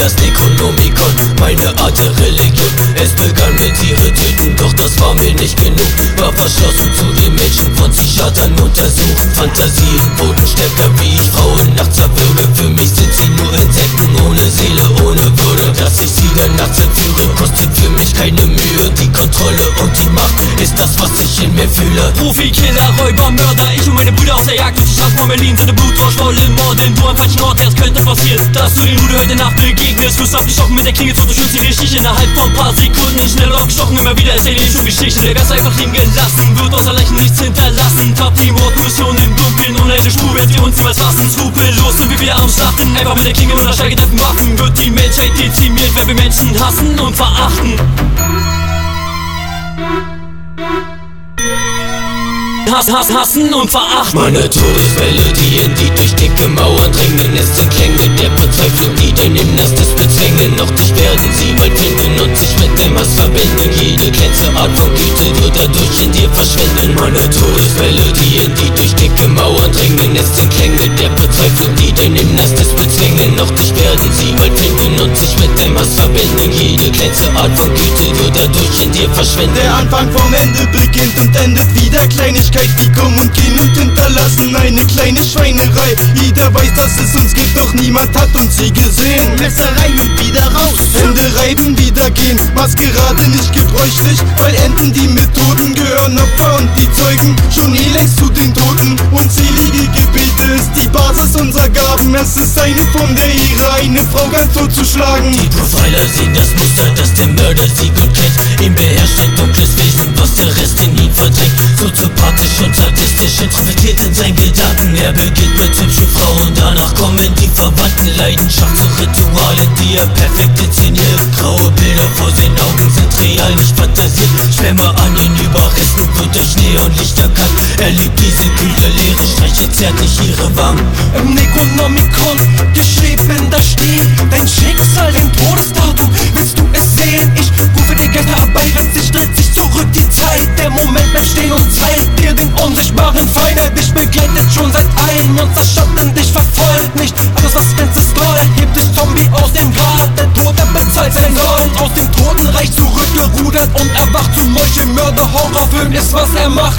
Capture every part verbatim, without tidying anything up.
das Necronomicon, meine Art der Religion. Es begann mit ihre Töten, doch das war mir nicht genug. War verschlossen zu den Menschen, von Psychiatern untersucht. Fantasien wurden stärker, wie ich Frauen nachts erwürge. Für mich sind sie nur Insekten, ohne Seele, ohne Würde. Dass ich sie dann nachts entführe, kostet für mich keine Mühe. Die Kontrolle und die Macht ist das, was ich in mir fühle. Profi, Killer, Räuber, Mörder, ich und meine Brüder auf der Jagd durch die Straßen von Berlin sind im Blutwurst, voll im Morden. Du am falschen Ort, es könnte passieren, dass du den Rude heute Nacht begegnest. Wirst abgestochen mit der Klinge, so du schützt sie richtig innerhalb von paar Sekunden. Schnell aufgestochen, immer wieder erzähle ich schon Geschichten. Der Geist einfach liegen gelassen, wird außer Leichen nichts hinterlassen. Top-Team-Mord-Mission im Dunkeln, ohne eine Spur wird sie uns niemals fassen. Skrupellos sind wir wieder am Schlachten, einfach mit der Klinge oder stärkeren Waffen. Wird die Menschheit dezimiert, wenn wir Menschen hassen und verachten. Hass, Hass, hassen und verachten. Meine Todeswelle, die in die durch dicke Mauern drängen. Es sind Klänge der Verzweiflung, die dein Innerstes bezwängen. Doch dich werden sie bald finden und sich mit dem Hass verbinden. Jede kleinste Art von Güte wird dadurch in dir verschwinden. Meine Todeswelle, die in die durch dicke Mauern drängen. Es sind Klänge der Verzweiflung, die dein Innerstes bezwängen. Doch dich werden sie bald finden und sich mit dem Hass verbinden. Jede kleinste Art von Güte wird dadurch in dir verschwinden. Der Anfang vom Ende beginnt und endet wieder Kleinigkeit. Die kommen und gehen und hinterlassen eine kleine Schweinerei. Jeder weiß, dass es uns gibt, doch niemand hat uns je gesehen. Messer rein und wieder raus, Hände reiben, wieder gehen. Maskerade nicht gebräuchlich, weil enden die Methoden. Gehören Opfer und die Zeugen schon eh längst zu den Toten. Unzählige Gebete ist die Basis unserer Gaben. Es ist eine Form der Ehre, eine Frau ganz totzuschlagen. Die Profiler sehen das Muster, dass der Mörder sie gut kennt. Ihn beherrscht ein dunkles Wesen, was der Rest in ihn verdrängt. Soziopathisch und sadistisch, introvertiert in seinen Gedanken. Er beginnt mit hübschen Frauen, danach kommen die Verwandten. Leidenschaft zu Ritualen, die er perfekt inszeniert. Graue Bilder vor seinen Augen sind real, nicht fantasiert. Schwämme an den Überresten wird durch Neonlicht erkannt. Er liebt diese kühle Leere, streichelt zärtlich ihre Wangen. Im Necronomicon geschrieben, da steht dein Schicksal, dein Todesdatum. Willst du es sehen? Ich rufe die Geister herbei, wenn sich dreht sich zurück die Zeit. Der Moment bleibt stehen und zeigt dir den unsichtbaren Feind, der dich begleitet schon seit ein Monat. Schatten dich verfolgt nicht, alles was glänzt ist toll. Hebt dich Zombie aus dem Grab, der Tod, der bezahlt sein Soll. Aus dem Totenreich zurückgerudert und erwacht zum Meuchelmörder. Horrorfilm ist, was er macht.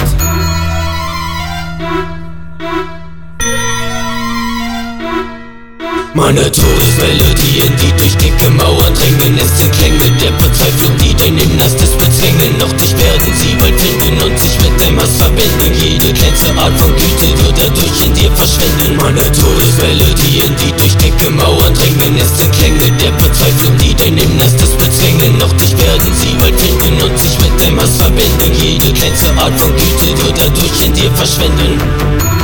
Meine Todeswelle, die in die durch dicke Mauern drängen. Es sind Klänge der Verzweiflung, die dein Innerstes bezwängen. Doch dich werden sie bald finden und sich mit dem Hass verbinden. Jede kleinste Art von Güte wird dadurch in dir verschwinden. Meine Todeswelle, die in die durch dicke Mauern drängen. Es sind Klänge der Verzweiflung, die dein Innerstes bezwängen. Doch dich werden sie bald finden und sich mit dem Hass verbinden. Jede kleinste Art von Güte wird dadurch in dir verschwinden.